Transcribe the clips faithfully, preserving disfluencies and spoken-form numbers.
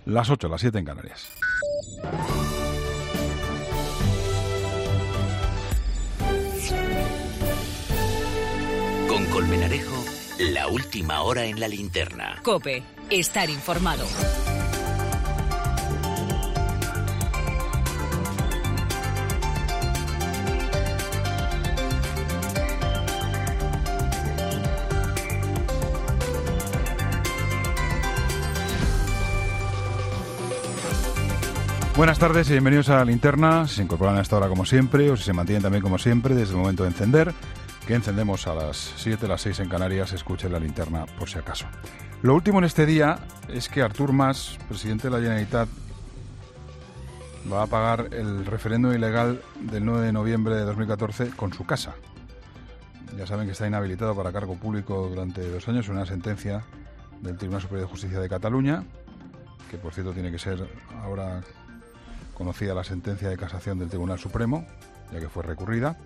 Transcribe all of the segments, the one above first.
Las ocho, las siete en Canarias. Con Colmenarejo, la última hora en la linterna. COPE, estar informado. Buenas tardes y bienvenidos a la linterna. Si se incorporan a esta hora como siempre o si se mantienen también como siempre desde el momento de encender, que encendemos a las siete, las seis en Canarias, escuchen la linterna por si acaso. Lo último en este día es que Artur Mas, presidente de la Generalitat, va a pagar el referéndum ilegal del nueve de noviembre de dos mil catorce con su casa. Ya saben que está inhabilitado para cargo público durante dos años, una sentencia del Tribunal Superior de Justicia de Cataluña, que por cierto tiene que ser ahora conocida la sentencia de casación del Tribunal Supremo, ya que fue recurrida,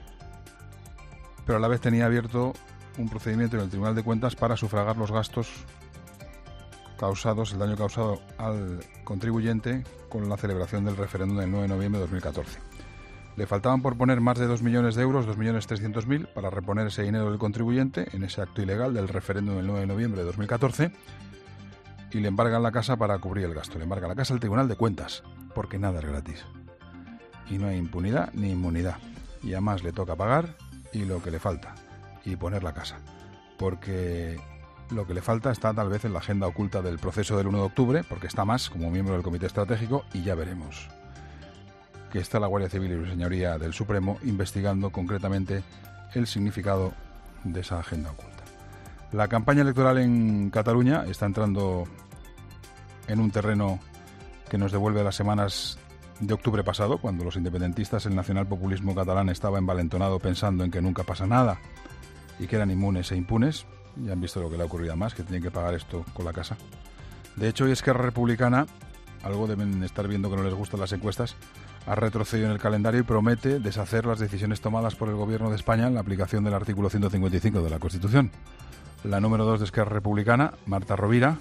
pero a la vez tenía abierto un procedimiento en el Tribunal de Cuentas para sufragar los gastos causados, el daño causado al contribuyente con la celebración del referéndum del nueve de noviembre de dos mil catorce. Le faltaban por poner más de dos millones de euros, dos millones trescientos mil, para reponer ese dinero del contribuyente en ese acto ilegal del referéndum del nueve de noviembre de dos mil catorce, y le embargan la casa para cubrir el gasto. Le embarga la casa al Tribunal de Cuentas, porque nada es gratis. Y no hay impunidad ni inmunidad. Y además le toca pagar y lo que le falta. Y poner la casa. Porque lo que le falta está tal vez en la agenda oculta del proceso del uno de octubre, porque está Mas como miembro del Comité Estratégico, y ya veremos que está la Guardia Civil y su señoría del Supremo investigando concretamente el significado de esa agenda oculta. La campaña electoral en Cataluña está entrando en un terreno que nos devuelve a las semanas de octubre pasado, cuando los independentistas, el nacionalpopulismo catalán estaba envalentonado pensando en que nunca pasa nada y que eran inmunes e impunes. Ya han visto lo que le ha ocurrido a Mas, que tienen que pagar esto con la casa. De hecho, hoy Esquerra Republicana, algo deben estar viendo que no les gustan las encuestas, ha retrocedido en el calendario y promete deshacer las decisiones tomadas por el Gobierno de España en la aplicación del artículo ciento cincuenta y cinco de la Constitución. La número dos de Esquerra Republicana, Marta Rovira,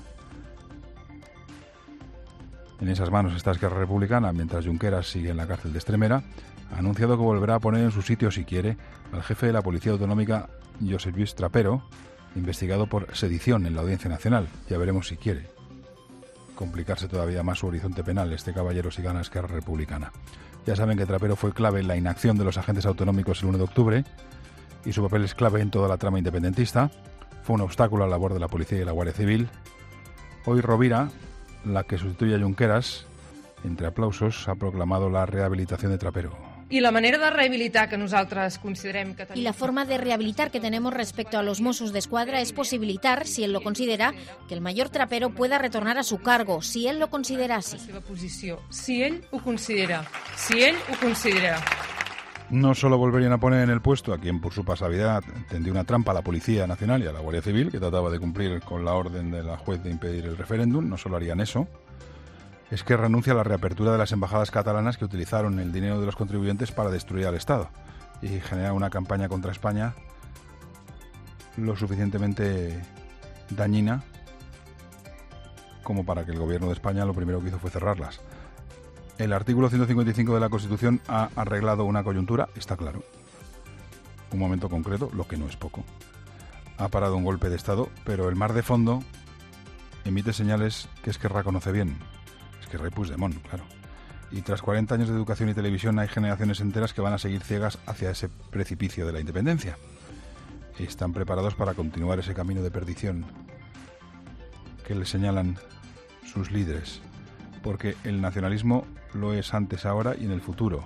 en esas manos está Esquerra Republicana, mientras Junqueras sigue en la cárcel de Extremera, ha anunciado que volverá a poner en su sitio, si quiere, al jefe de la Policía Autonómica, Josep Lluís Trapero, investigado por sedición en la Audiencia Nacional. Ya veremos si quiere complicarse todavía más su horizonte penal este caballero si gana Esquerra Republicana. Ya saben que Trapero fue clave en la inacción de los agentes autonómicos el uno de octubre y su papel es clave en toda la trama independentista. Fue un obstáculo a la labor de la Policía y la Guardia Civil. Hoy Rovira, la que sustituye a Junqueras, entre aplausos, ha proclamado la rehabilitación de Trapero. Y la manera de rehabilitar que nosaltres considerem que tenim... Y la forma de rehabilitar que tenemos respecto a los Mossos d'Esquadra es posibilitar, si él lo considera, que el mayor Trapero pueda retornar a su cargo, si él lo considera así. La seva posició, si ell ho considera, si ell ho considera. No solo volverían a poner en el puesto a quien por su pasividad tendió una trampa a la Policía Nacional y a la Guardia Civil, que trataba de cumplir con la orden de la juez de impedir el referéndum, no solo harían eso, es que renuncia a la reapertura de las embajadas catalanas que utilizaron el dinero de los contribuyentes para destruir al Estado y generar una campaña contra España lo suficientemente dañina como para que el Gobierno de España lo primero que hizo fue cerrarlas. El artículo ciento cincuenta y cinco de la Constitución ha arreglado una coyuntura, está claro. Un momento concreto, lo que no es poco. Ha parado un golpe de Estado, pero el mar de fondo emite señales que Esquerra conoce bien. Esquerra y Puigdemont, claro. Y tras cuarenta años de educación y televisión hay generaciones enteras que van a seguir ciegas hacia ese precipicio de la independencia. Están preparados para continuar ese camino de perdición que les señalan sus líderes. Porque el nacionalismo lo es antes, ahora y en el futuro.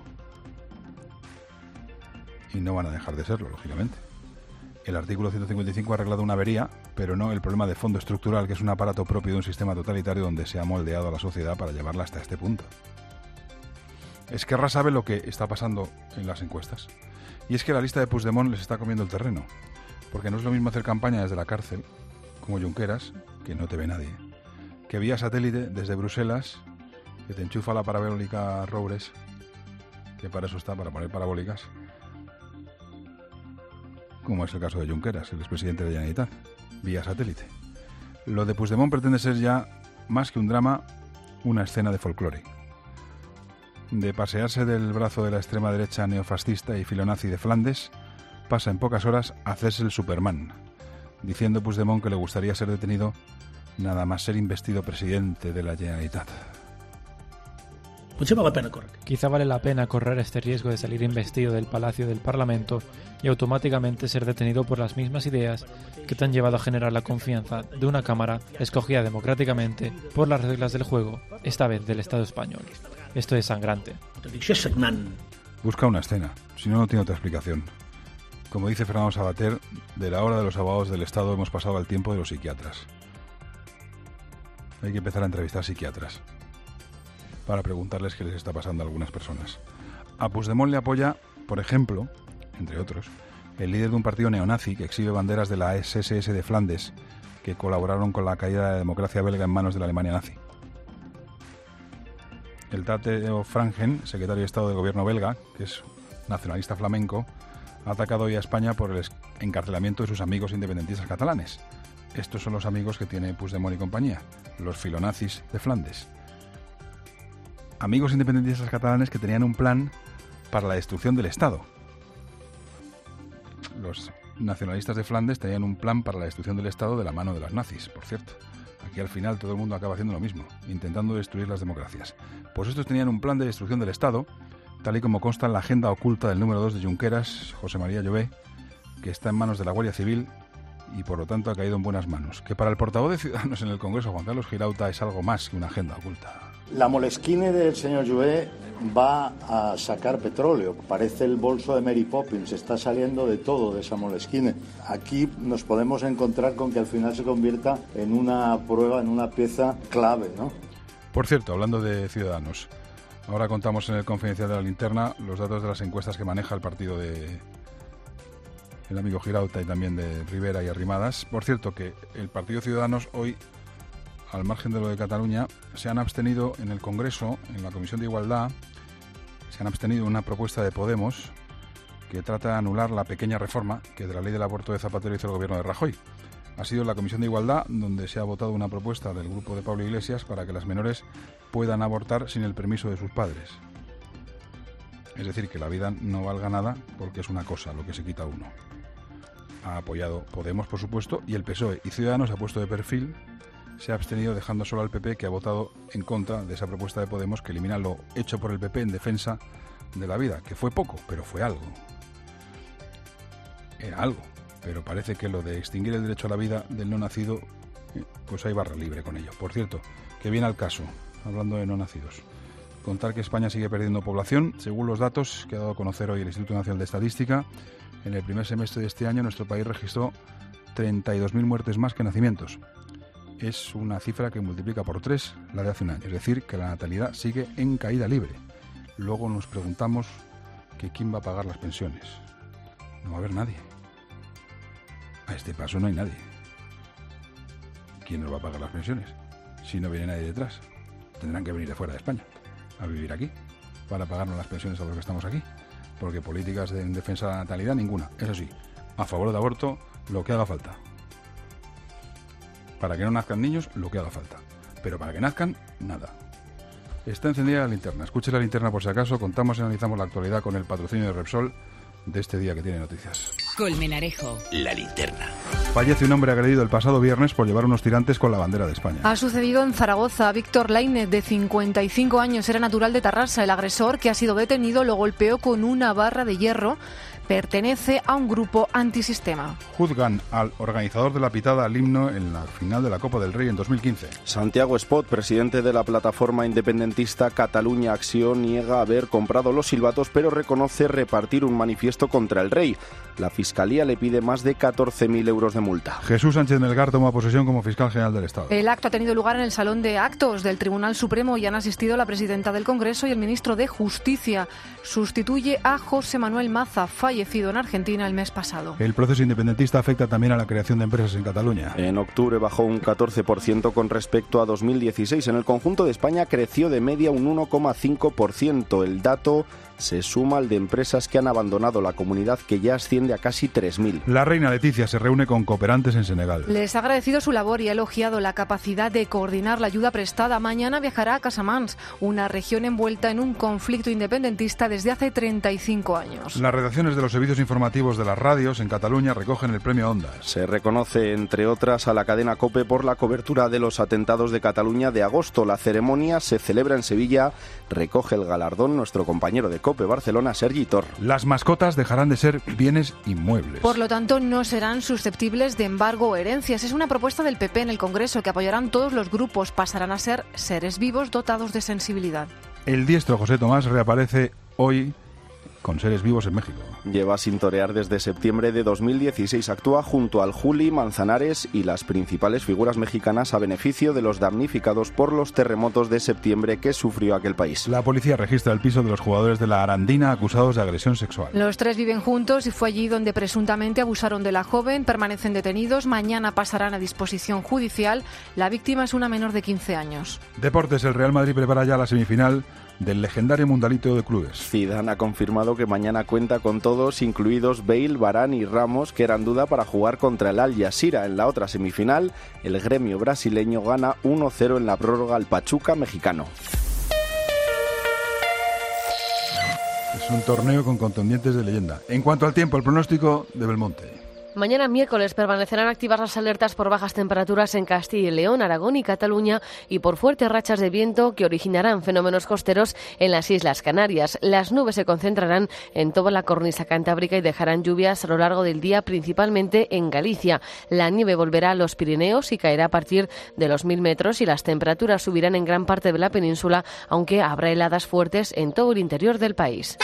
Y no van a dejar de serlo, lógicamente. El artículo ciento cincuenta y cinco ha arreglado una avería, pero no el problema de fondo estructural, que es un aparato propio de un sistema totalitario donde se ha moldeado a la sociedad para llevarla hasta este punto. Esquerra sabe lo que está pasando en las encuestas. Y es que la lista de Puigdemont les está comiendo el terreno. Porque no es lo mismo hacer campaña desde la cárcel, como Junqueras, que no te ve nadie, que vía satélite desde Bruselas, que te enchufa la parabólica Roures, que para eso está, para poner parabólicas, como es el caso de Junqueras, el expresidente de la Generalitat, vía satélite. Lo de Puigdemont pretende ser ya más que un drama, una escena de folclore. De pasearse del brazo de la extrema derecha neofascista y filonazi de Flandes, pasa en pocas horas a hacerse el Superman, diciendo Puigdemont que le gustaría ser detenido nada más ser investido presidente de la Generalitat. Potser val la pena correr. Quizá vale la pena correr este riesgo de salir investido del Palacio del Parlamento y automáticamente ser detenido por las mismas ideas que te han llevado a generar la confianza de una Cámara escogida democráticamente por las reglas del juego, esta vez del Estado español. Esto es sangrante. Busca una escena, si no, no tiene otra explicación. Como dice Fernando Savater, de la hora de los abogados del Estado hemos pasado al tiempo de los psiquiatras. Hay que empezar a entrevistar psiquiatras para preguntarles qué les está pasando a algunas personas. A Puigdemont le apoya, por ejemplo, entre otros, el líder de un partido neonazi que exhibe banderas de la S S de Flandes, que colaboraron con la caída de la democracia belga en manos de la Alemania nazi. El Tateo Frangen, secretario de Estado del gobierno belga, que es nacionalista flamenco, ha atacado hoy a España por el encarcelamiento de sus amigos independentistas catalanes. Estos son los amigos que tiene Puigdemont y compañía, los filonazis de Flandes. Amigos independentistas catalanes que tenían un plan para la destrucción del Estado. Los nacionalistas de Flandes tenían un plan para la destrucción del Estado de la mano de las nazis, por cierto. Aquí al final todo el mundo acaba haciendo lo mismo, intentando destruir las democracias. Pues estos tenían un plan de destrucción del Estado, tal y como consta en la agenda oculta del número dos de Junqueras, José María Llobé, que está en manos de la Guardia Civil y por lo tanto ha caído en buenas manos. Que para el portavoz de Ciudadanos en el Congreso, Juan Carlos Girauta, es algo más que una agenda oculta. La Moleskine del señor Llobé va a sacar petróleo. Parece el bolso de Mary Poppins, está saliendo de todo de esa Moleskine. Aquí nos podemos encontrar con que al final se convierta en una prueba, en una pieza clave, ¿no? Por cierto, hablando de Ciudadanos, ahora contamos en el Confidencial de la Linterna los datos de las encuestas que maneja el partido de el amigo Girauta y también de Rivera y Arrimadas. Por cierto, que el partido Ciudadanos hoy, al margen de lo de Cataluña, se han abstenido en el Congreso, en la Comisión de Igualdad, se han abstenido en una propuesta de Podemos que trata de anular la pequeña reforma que de la ley del aborto de Zapatero hizo el gobierno de Rajoy. Ha sido en la Comisión de Igualdad donde se ha votado una propuesta del grupo de Pablo Iglesias para que las menores puedan abortar sin el permiso de sus padres. Es decir, que la vida no valga nada porque es una cosa lo que se quita uno. Ha apoyado Podemos, por supuesto, y el P S O E y Ciudadanos ha puesto de perfil. Se ha abstenido dejando solo al P P, que ha votado en contra de esa propuesta de Podemos que elimina lo hecho por el P P en defensa de la vida, que fue poco, pero fue algo. Era algo, pero parece que lo de extinguir el derecho a la vida del no nacido, pues hay barra libre con ello. Por cierto, que viene al caso, hablando de no nacidos, contar que España sigue perdiendo población. Según los datos que ha dado a conocer hoy el Instituto Nacional de Estadística, en el primer semestre de este año nuestro país registró treinta y dos mil muertes más que nacimientos. Es una cifra que multiplica por tres la de hace un año, es decir, que la natalidad sigue en caída libre. Luego nos preguntamos que quién va a pagar las pensiones. No va a haber nadie. A este paso no hay nadie. ¿Quién nos va a pagar las pensiones? Si no viene nadie detrás. Tendrán que venir de fuera de España a vivir aquí para pagarnos las pensiones a los que estamos aquí. Porque políticas de, en defensa de la natalidad, ninguna. Eso sí, a favor del aborto, lo que haga falta. Para que no nazcan niños, lo que haga falta. Pero para que nazcan, nada. Está encendida la linterna. Escuche la linterna por si acaso. Contamos y analizamos la actualidad con el patrocinio de Repsol de este día que tiene noticias. Colmenarejo. La linterna. Fallece un hombre agredido el pasado viernes por llevar unos tirantes con la bandera de España. Ha sucedido en Zaragoza. Víctor Lainez, de cincuenta y cinco años, era natural de Tarrasa. El agresor, que ha sido detenido, lo golpeó con una barra de hierro. Pertenece a un grupo antisistema. Juzgan al organizador de la pitada al himno en la final de la Copa del Rey en dos mil quince. Santiago Espot, presidente de la plataforma independentista Cataluña Acción, niega haber comprado los silbatos, pero reconoce repartir un manifiesto contra el rey. La Fiscalía le pide más de catorce mil euros de multa. Jesús Sánchez Melgar toma posesión como fiscal general del Estado. El acto ha tenido lugar en el Salón de Actos del Tribunal Supremo y han asistido la presidenta del Congreso y el ministro de Justicia. Sustituye a José Manuel Maza. Falla fallecido en Argentina el mes pasado. El proceso independentista afecta también a la creación de empresas en Cataluña. En octubre bajó un catorce por ciento con respecto a dos mil dieciséis. En el conjunto de España creció de media un uno coma cinco por ciento. El dato se suma al de empresas que han abandonado la comunidad, que ya asciende a casi tres mil. La reina Leticia se reúne con cooperantes en Senegal. Les ha agradecido su labor y ha elogiado la capacidad de coordinar la ayuda prestada. Mañana viajará a Casamance, una región envuelta en un conflicto independentista desde hace treinta y cinco años. Las redacciones de los servicios informativos de las radios en Cataluña recogen el premio Ondas. Se reconoce, entre otras, a la cadena COPE por la cobertura de los atentados de Cataluña de agosto. La ceremonia se celebra en Sevilla. Recoge el galardón nuestro compañero de COPE Barcelona, Sergi Tor. Las mascotas dejarán de ser bienes inmuebles. Por lo tanto, no serán susceptibles de embargo o herencias. Es una propuesta del P P en el Congreso que apoyarán todos los grupos. Pasarán a ser seres vivos dotados de sensibilidad. El diestro José Tomás reaparece hoy con Seres Vivos en México. Lleva sin torear desde septiembre de dos mil dieciséis. Actúa junto al Juli, Manzanares y las principales figuras mexicanas a beneficio de los damnificados por los terremotos de septiembre que sufrió aquel país. La policía registra el piso de los jugadores de la Arandina acusados de agresión sexual. Los tres viven juntos y fue allí donde presuntamente abusaron de la joven. Permanecen detenidos. Mañana pasarán a disposición judicial. La víctima es una menor de quince años. Deportes. El Real Madrid prepara ya la semifinal del legendario Mundialito de Clubes. Zidane ha confirmado que mañana cuenta con todos, incluidos Bale, Varane y Ramos, que eran duda para jugar contra el Al Jazeera. En la otra semifinal, el gremio brasileño gana uno cero en la prórroga al Pachuca mexicano. Es un torneo con contendientes de leyenda. En cuanto al tiempo, el pronóstico de Belmonte. Mañana miércoles permanecerán activas las alertas por bajas temperaturas en Castilla y León, Aragón y Cataluña y por fuertes rachas de viento que originarán fenómenos costeros en las Islas Canarias. Las nubes se concentrarán en toda la cornisa cantábrica y dejarán lluvias a lo largo del día, principalmente en Galicia. La nieve volverá a los Pirineos y caerá a partir de los mil metros y las temperaturas subirán en gran parte de la península, aunque habrá heladas fuertes en todo el interior del país.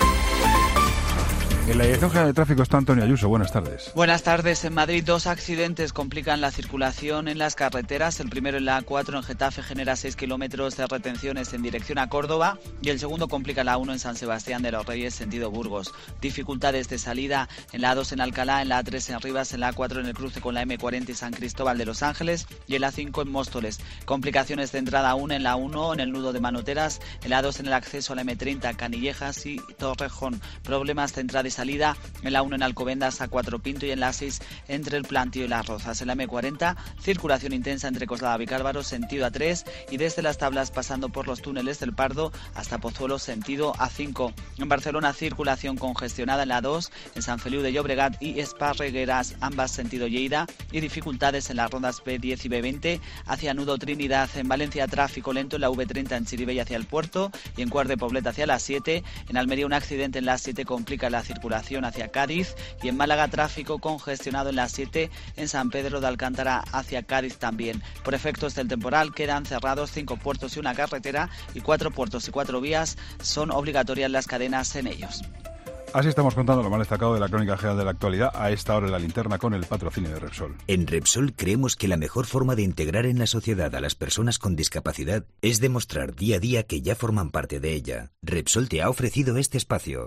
En la Dirección General de Tráfico está Antonio Ayuso. Buenas tardes. Buenas tardes. En Madrid, dos accidentes complican la circulación en las carreteras. El primero en la A cuatro en Getafe genera seis kilómetros de retenciones en dirección a Córdoba y el segundo complica la A uno en San Sebastián de los Reyes, sentido Burgos. Dificultades de salida en la A dos en Alcalá, en la A tres en Rivas, en la A cuatro en el cruce con la eme cuarenta y San Cristóbal de los Ángeles y en la A cinco en Móstoles. Complicaciones de entrada A uno en la uno en el nudo de Manoteras, en la A dos en el acceso a la eme treinta, Canillejas y Torrejón. Problemas de entrada y salida en la uno en Alcobendas, A cuatro Pinto y en la A seis entre el Plantío y Las Rozas. En la eme cuarenta, circulación intensa entre Coslada Vicálvaro, sentido A tres y desde Las Tablas pasando por los túneles del Pardo hasta Pozuelo, sentido A cinco. En Barcelona, circulación congestionada en la A dos, en San Feliu de Llobregat y Esparregueras, ambas sentido Lleida, y dificultades en las rondas be diez y be veinte hacia Nudo Trinidad. En Valencia, tráfico lento en la uve treinta en Chirivella hacia el puerto y en Cuart de Poblet hacia la siete. En Almería, un accidente en la siete complica la circulación hacia Cádiz y en Málaga, tráfico congestionado en la siete en San Pedro de Alcántara hacia Cádiz también. Por efectos del temporal quedan cerrados cinco puertos y una carretera y cuatro puertos y cuatro vías son obligatorias las cadenas en ellos. Así estamos contando lo más destacado de la crónica general de la actualidad a esta hora en la linterna con el patrocinio de Repsol. En Repsol creemos que la mejor forma de integrar en la sociedad a las personas con discapacidad es demostrar día a día que ya forman parte de ella. Repsol te ha ofrecido este espacio.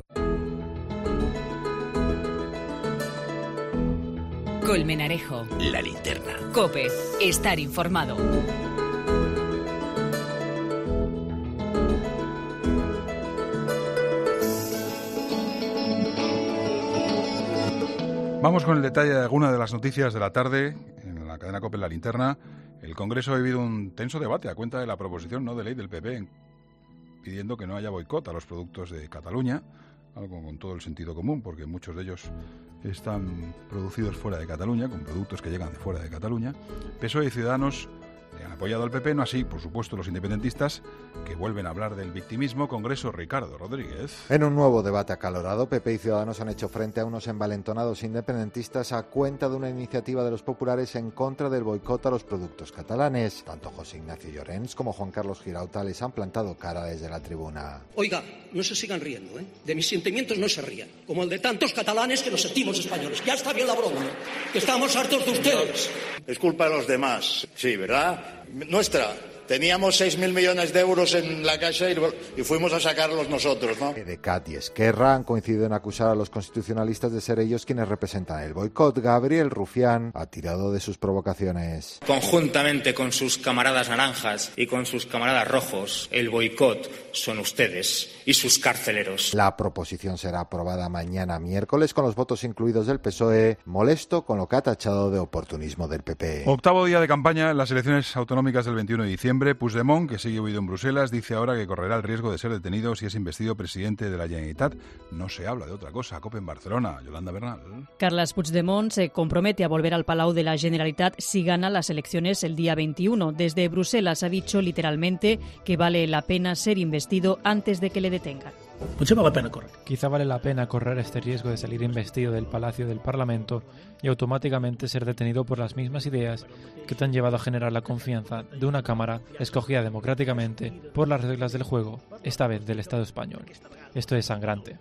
Colmenarejo. La linterna. COPE. Estar informado. Vamos con el detalle de alguna de las noticias de la tarde en la cadena COPE, la linterna. El Congreso ha vivido un tenso debate a cuenta de la proposición no de ley del P P pidiendo que no haya boicot a los productos de Cataluña, algo con todo el sentido común, porque muchos de ellos están producidos fuera de Cataluña, con productos que llegan de fuera de Cataluña. P S O E y Ciudadanos le han apoyado al P P, no así, por supuesto, los independentistas, que vuelven a hablar del victimismo. Congreso, Ricardo Rodríguez. En un nuevo debate acalorado, P P y Ciudadanos han hecho frente a unos envalentonados independentistas a cuenta de una iniciativa de los populares en contra del boicot a los productos catalanes. Tanto José Ignacio Llorens como Juan Carlos Girauta les han plantado cara desde la tribuna. Oiga, no se sigan riendo, ¿eh? De mis sentimientos no se rían, como el de tantos catalanes que nos sentimos españoles. Ya está bien la broma, ¿eh? Que estamos hartos de ustedes. Es culpa de los demás, sí, ¿verdad? Nuestra. Teníamos seis mil millones de euros en la Caixa y, y fuimos a sacarlos nosotros, ¿no? EDECAT y Esquerra han coincidido en acusar a los constitucionalistas de ser ellos quienes representan el boicot. Gabriel Rufián ha tirado de sus provocaciones. Conjuntamente con sus camaradas naranjas y con sus camaradas rojos, el boicot son ustedes y sus carceleros. La proposición será aprobada mañana miércoles con los votos incluidos del P S O E, molesto con lo que ha tachado de oportunismo del P P. Octavo día de campaña en las elecciones autonómicas del veintiuno de diciembre. Puigdemont, que sigue huido en Bruselas, dice ahora que correrá el riesgo de ser detenido si es investido presidente de la Generalitat. No se habla de otra cosa. COPE en Barcelona. Yolanda Bernal. Carles Puigdemont se compromete a volver al Palau de la Generalitat si gana las elecciones el día veintiuno. Desde Bruselas ha dicho literalmente que vale la pena ser investido antes de que le detengan. Pues vale la pena correr. Quizá vale la pena correr este riesgo de salir investido del Palacio del Parlamento y automáticamente ser detenido por las mismas ideas que te han llevado a generar la confianza de una Cámara escogida democráticamente por las reglas del juego, esta vez del Estado español. Esto es sangrante.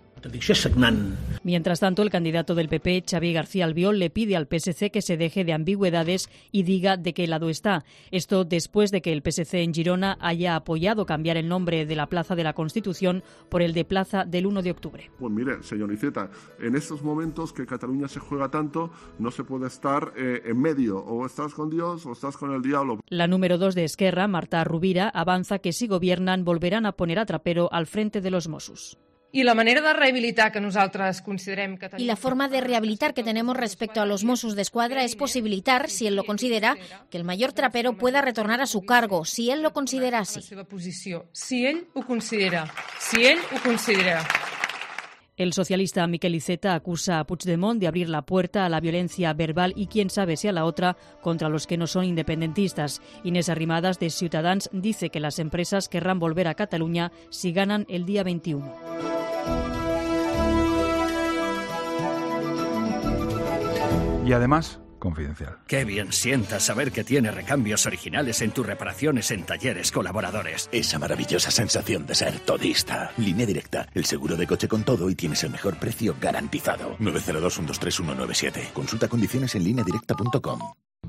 Mientras tanto, el candidato del P P, Xavier García Albiol, le pide al P S C que se deje de ambigüedades y diga de qué lado está. Esto después de que el P S C en Girona haya apoyado cambiar el nombre de la Plaza de la Constitución por el de Plaza del uno de octubre. Pues mire, señor Iceta, en estos momentos que Cataluña se juega tanto, no se puede estar eh, en medio. O estás con Dios o estás con el diablo. La número dos de Esquerra, Marta Rovira, avanza que si gobiernan volverán a poner a Trapero al frente de los Mossos. I la manera de rehabilitar que nosaltres considerem que tenim... Y la forma de rehabilitar que tenemos respecto a los Mossos d'Esquadra es posibilitar, si él lo considera, que el mayor trapero pueda retornar a su cargo, si él lo considera así. Si él ho considera. Si él ho considera. El socialista Miquel Iceta acusa a Puigdemont de abrir la puerta a la violencia verbal y quién sabe si a la otra contra los que no son independentistas. Inés Arrimadas de Ciutadans dice que las empresas querrán volver a Cataluña si ganan el día veintiuno. Y además, confidencial. Qué bien sienta saber que tiene recambios originales en tus reparaciones en Talleres Colaboradores. Esa maravillosa sensación de ser todista. Línea Directa, el seguro de coche con todo y tienes el mejor precio garantizado. nueve cero dos, uno dos tres, uno nueve siete. Consulta condiciones en línea directa punto com.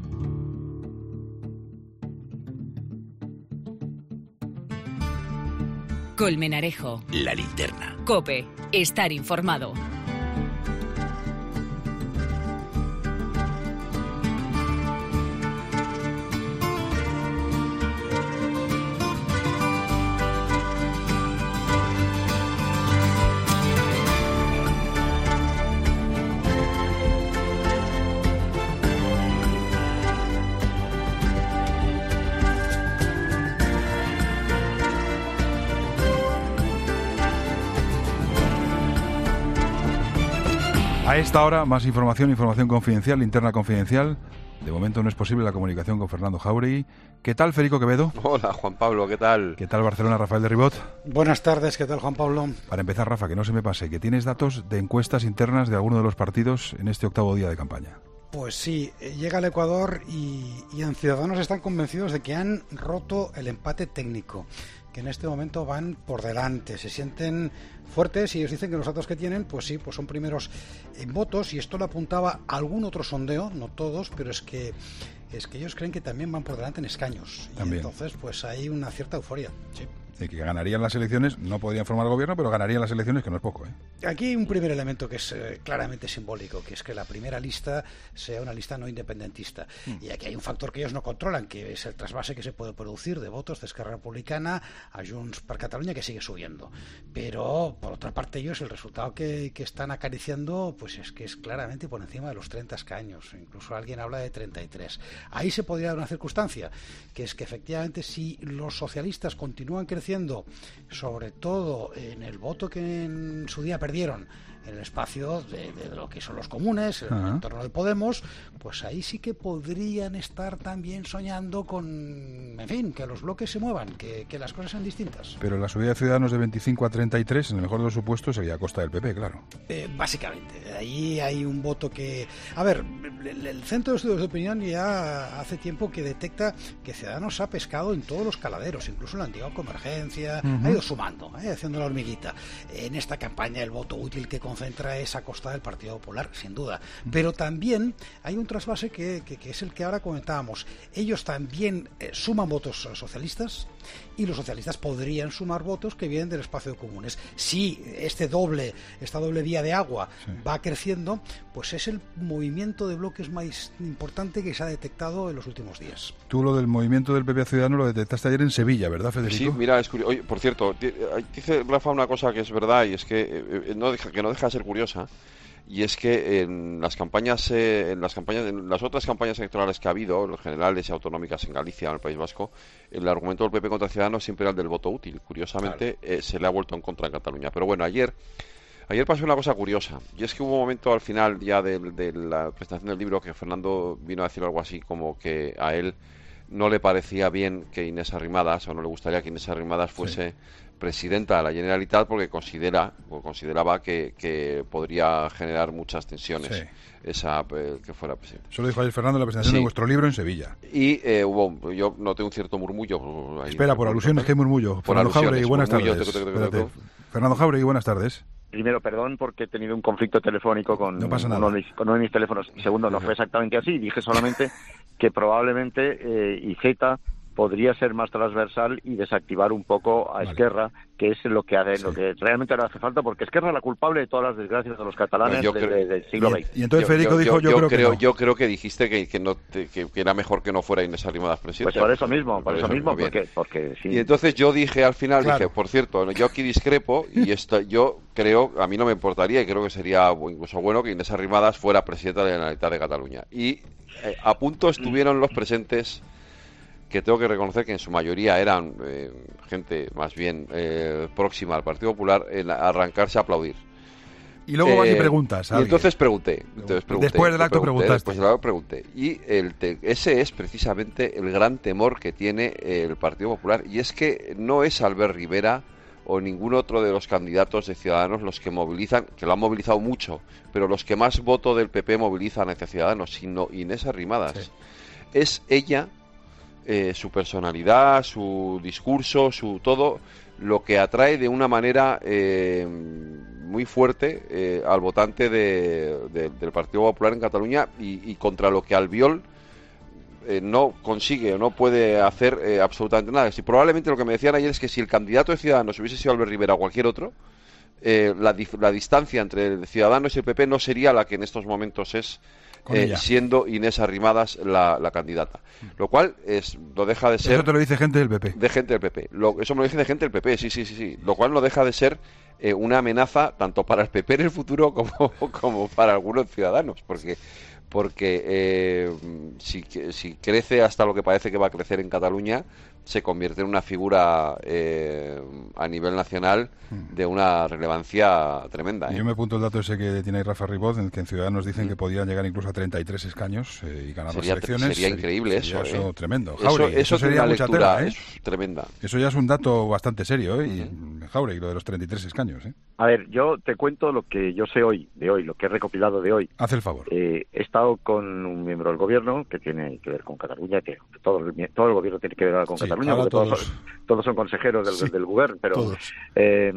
Colmenarejo. La linterna. COPE. Estar informado. A esta hora, más información, información confidencial, linterna confidencial. De momento no es posible la comunicación con Fernando Jauregui. ¿Qué tal, Federico Quevedo? Hola, Juan Pablo, ¿qué tal? ¿Qué tal, Barcelona, Rafael de Ribot? Buenas tardes, ¿qué tal, Juan Pablo? Para empezar, Rafa, que no se me pase, que tienes datos de encuestas internas de alguno de los partidos en este octavo día de campaña. Pues sí, llega el Ecuador y, y en Ciudadanos están convencidos de que han roto el empate técnico, que en este momento van por delante, se sienten fuertes y ellos dicen que los datos que tienen, pues sí, pues son primeros en votos, y esto lo apuntaba a algún otro sondeo, no todos, pero es que es que ellos creen que también van por delante en escaños. También. Y entonces pues hay una cierta euforia, sí. De que ganarían las elecciones, no podrían formar el gobierno, pero ganarían las elecciones, que no es poco, ¿eh? Aquí hay un primer elemento que es eh, claramente simbólico, que es que la primera lista sea una lista no independentista. Mm. Y aquí hay un factor que ellos no controlan, que es el trasvase que se puede producir de votos de Esquerra Republicana a Junts per Catalunya, que sigue subiendo. Pero, por otra parte, ellos el resultado que, que están acariciando, pues es que es claramente por encima de los treinta escaños. Incluso alguien habla de treinta y tres. Ahí se podría dar una circunstancia, que es que efectivamente si los socialistas continúan creciendo, sobre todo en el voto que en su día perdieron en el espacio de, de lo que son los comunes, en el entorno de Podemos, pues ahí sí que podrían estar también soñando con, en fin, que los bloques se muevan, que, que las cosas sean distintas. Pero la subida de Ciudadanos de veinticinco a treinta y tres, en el mejor de los supuestos, sería a costa del P P, claro. Eh, básicamente, ahí hay un voto que... A ver, el, el Centro de Estudios de Opinión ya hace tiempo que detecta que Ciudadanos ha pescado en todos los caladeros, incluso en la antigua Convergencia, uh-huh. ha ido sumando, eh, haciendo la hormiguita. En esta campaña el voto útil que concentra es a costa del Partido Popular, sin duda. Pero también hay un trasvase que, que, que es el que ahora comentábamos. Ellos también eh, suman votos socialistas y los socialistas podrían sumar votos que vienen del espacio de comunes. Si este doble, esta doble vía de agua sí. va creciendo, pues es el movimiento de bloques más importante que se ha detectado en los últimos días. Tú lo del movimiento del P P Ciudadano lo detectaste ayer en Sevilla, ¿verdad, Federico? Sí, mira, es curioso. Oye, por cierto, dice Rafa una cosa que es verdad y es que eh, no deja, que no deja de ser curiosa. Y es que en las campañas, eh, en las campañas, en las otras campañas electorales que ha habido, los generales y autonómicas en Galicia, en el País Vasco, el argumento del P P contra Ciudadanos siempre era el del voto útil. Curiosamente, claro. eh, se le ha vuelto en contra en Cataluña. Pero bueno, ayer, ayer pasó una cosa curiosa. Y es que hubo un momento al final ya de, de la presentación del libro que Fernando vino a decir algo así como que a él no le parecía bien que Inés Arrimadas, o no le gustaría que Inés Arrimadas fuese... Sí. presidenta de la Generalitat porque considera o consideraba que, que podría generar muchas tensiones sí. esa eh, que fuera presidenta. Eso lo dijo ayer Fernando en la presentación sí. de vuestro libro en Sevilla. Y eh, hubo, yo noté un cierto murmullo. Ahí, Espera, por alusiones, ¿qué murmullo? Por Fernando Jauregui, buenas murmullo, tardes. Te, te, te, te, te, Fernando Jauregui, buenas tardes. Primero, perdón porque he tenido un conflicto telefónico con, no pasa nada. Uno, de mis, con uno de mis teléfonos. Y segundo, no fue exactamente así. Dije solamente que probablemente eh, I Z podría ser más transversal y desactivar un poco a vale. Esquerra, que es lo que hace, sí. lo que realmente ahora hace falta, porque Esquerra es la culpable de todas las desgracias de los catalanes no, desde el siglo veinte. Y, y entonces Federico yo, dijo, yo, yo, yo creo, creo que no. Yo creo que dijiste que, que, no te, que, que era mejor que no fuera Inés Arrimadas presidenta. Pues por eso mismo, por, por eso, eso mismo, porque, porque sí. Y entonces yo dije al final, claro. dije, por cierto, yo aquí discrepo y esto, yo creo, a mí no me importaría y creo que sería incluso bueno que Inés Arrimadas fuera presidenta de la Generalitat de Cataluña. Y eh, a punto estuvieron los presentes, que tengo que reconocer que en su mayoría eran eh, gente más bien eh, próxima al Partido Popular, en arrancarse a aplaudir. Y luego eh, vas y preguntas. Y entonces pregunté, entonces pregunté. Después del acto pregunté, preguntaste. Después del acto pregunté. Y el te, ese es precisamente el gran temor que tiene el Partido Popular. Y es que no es Albert Rivera o ningún otro de los candidatos de Ciudadanos los que movilizan, que lo han movilizado mucho, pero los que más voto del P P movilizan hacia Ciudadanos, sino Inés Arrimadas. Sí. Es ella... Eh, su personalidad, su discurso, su todo, lo que atrae de una manera eh, muy fuerte eh, al votante de, de, del Partido Popular en Cataluña y, y contra lo que Albiol eh, no consigue o no puede hacer eh, absolutamente nada. Si probablemente lo que me decían ayer es que si el candidato de Ciudadanos hubiese sido Albert Rivera o cualquier otro, eh, la, la distancia entre Ciudadanos y el P P no sería la que en estos momentos es, Eh, siendo Inés Arrimadas la, la candidata, lo cual es lo deja de ser. Eso te lo dice gente del P P. De gente del P P. Lo, eso me lo dice de gente del P P, sí, sí, sí, sí. Lo cual no deja de ser eh, una amenaza tanto para el P P en el futuro como, como para algunos ciudadanos, porque porque eh, si, si crece hasta lo que parece que va a crecer en Cataluña, se convierte en una figura eh, a nivel nacional de una relevancia tremenda. ¿eh? Yo me apunto el dato ese que tiene ahí Rafa Ribot, en que en Ciudadanos dicen mm. que podían llegar incluso a treinta y tres escaños eh, y ganar sería, las elecciones. Sería increíble sería eso. eso ¿eh? tremendo. Eso, Jauregui, eso, eso sería mucha lectura, tela, ¿eh? Es tremenda. Eso ya es un dato bastante serio, ¿eh? Y mm. Jauregui, lo de los treinta y tres escaños, ¿eh? A ver, yo te cuento lo que yo sé hoy, de hoy, lo que he recopilado de hoy. Haz el favor. Eh, he estado con un miembro del gobierno que tiene que ver con Cataluña, que todo el, todo el gobierno tiene que ver con sí, Cataluña, porque todos, todos, todos son consejeros del, sí, del gobierno, pero... Eh,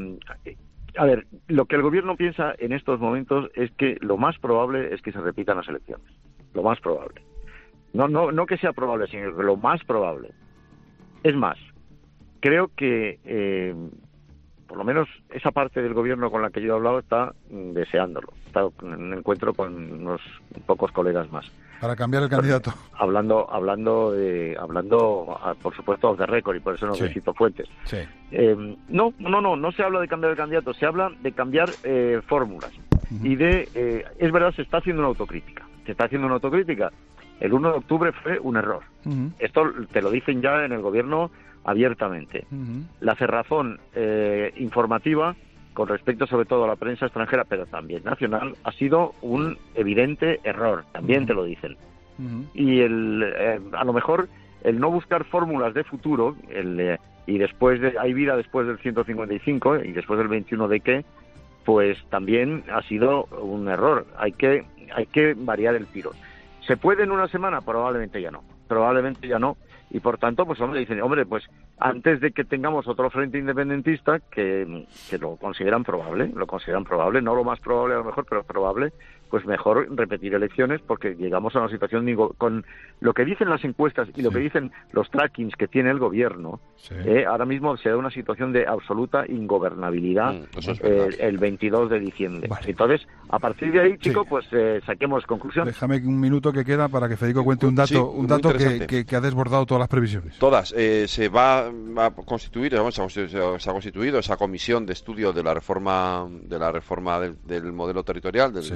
a ver, lo que el gobierno piensa en estos momentos es que lo más probable es que se repitan las elecciones. Lo más probable. No, no, no que sea probable, sino que lo más probable. Es más, creo que... Eh, por lo menos esa parte del gobierno con la que yo he hablado está deseándolo. Está en un encuentro con unos pocos colegas más. Para cambiar el candidato. Hablando, hablando, de, hablando, por supuesto, off the record, y por eso no sí. cito fuentes. Sí. Eh, no, no, no, no se habla de cambiar el candidato, se habla de cambiar eh, fórmulas. Uh-huh. Y de, eh, es verdad, se está haciendo una autocrítica. Se está haciendo una autocrítica. El uno de octubre fue un error. Uh-huh. Esto te lo dicen ya en el gobierno abiertamente. Uh-huh. La cerrazón eh, informativa con respecto sobre todo a la prensa extranjera, pero también nacional, ha sido un evidente error, también uh-huh. te lo dicen. Uh-huh. Y el eh, a lo mejor el no buscar fórmulas de futuro, el eh, y después de hay vida después del ciento cincuenta y cinco y después del veintiuno de qué, pues también ha sido un error. Hay que hay que variar el tiro. ¿Se puede en una semana? Probablemente ya no. Probablemente ya no. Y por tanto, pues hombre, dicen, hombre, pues antes de que tengamos otro frente independentista que, que lo consideran probable, lo consideran probable, no lo más probable a lo mejor, pero probable, pues mejor repetir elecciones, porque llegamos a una situación, digo, con lo que dicen las encuestas y lo sí. que dicen los trackings que tiene el gobierno, sí. eh, ahora mismo se da una situación de absoluta ingobernabilidad mm, eh, el veintidós de diciembre. Vale. Entonces, a partir de ahí, chico, sí. pues eh, saquemos conclusiones. Déjame un minuto que queda para que Federico cuente un dato, sí, un dato que, que, que ha desbordado todas las previsiones. Todas. Eh, se va a constituir, vamos, se ha constituido esa comisión de estudio de la reforma de la reforma del, del modelo territorial del, sí.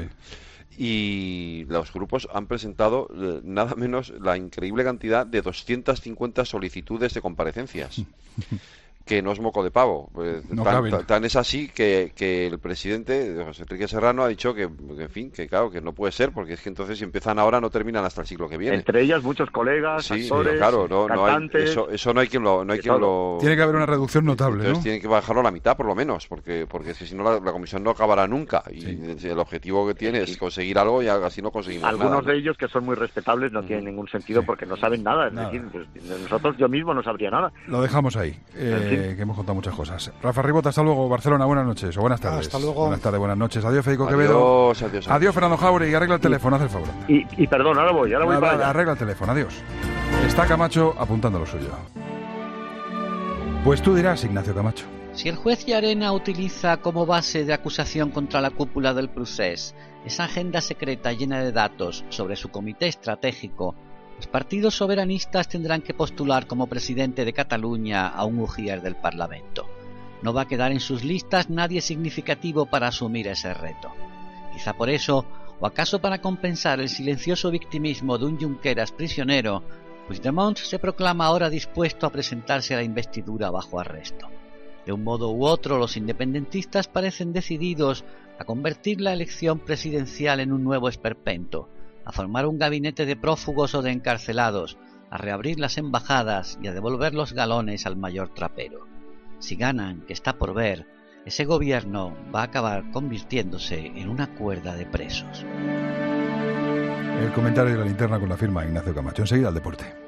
y los grupos han presentado eh, nada menos la increíble cantidad de doscientas cincuenta solicitudes de comparecencias. Que no es moco de pavo. No tan, tan, tan es así que, que el presidente, José Enrique Serrano, ha dicho que, en fin, que claro, que no puede ser, porque es que entonces si empiezan ahora no terminan hasta el siglo que viene. Entre ellas muchos colegas, sí, actores, claro, no, cantantes... No hay, eso, eso no hay quien lo... No hay quien lo tiene que haber una reducción notable, entonces ¿no? Tiene que bajarlo a la mitad, por lo menos, porque porque si no la, la comisión no acabará nunca. Y sí. el objetivo que tiene sí. es conseguir algo y así no conseguimos Algunos nada. Algunos de ellos, que son muy respetables, no uh-huh. tienen ningún sentido sí. porque no saben nada. Es nada. decir, pues, nosotros, yo mismo no sabría nada. Lo dejamos ahí, eh, que hemos contado muchas cosas. Rafa Ribot, hasta luego. Barcelona, buenas noches o buenas tardes. Hasta luego. Buenas tardes, buenas noches. Adiós, Federico adiós, Quevedo. Adiós, adiós. Adiós, Fernando Jauregui. Y arregla el teléfono, haz el favor. Y, y perdón, ahora voy, ahora voy Nada, para allá. Arregla el teléfono, adiós. Está Camacho apuntando lo suyo. Pues tú dirás, Ignacio Camacho. Si el juez Llarena utiliza como base de acusación contra la cúpula del Procés esa agenda secreta llena de datos sobre su comité estratégico, los partidos soberanistas tendrán que postular como presidente de Cataluña a un ujier del Parlamento. No va a quedar en sus listas nadie significativo para asumir ese reto. Quizá por eso, o acaso para compensar el silencioso victimismo de un Junqueras prisionero, Puigdemont se proclama ahora dispuesto a presentarse a la investidura bajo arresto. De un modo u otro, los independentistas parecen decididos a convertir la elección presidencial en un nuevo esperpento, a formar un gabinete de prófugos o de encarcelados, a reabrir las embajadas y a devolver los galones al mayor trapero. Si ganan, que está por ver, ese gobierno va a acabar convirtiéndose en una cuerda de presos. El comentario de la linterna con la firma Ignacio Camacho. Enseguida al deporte.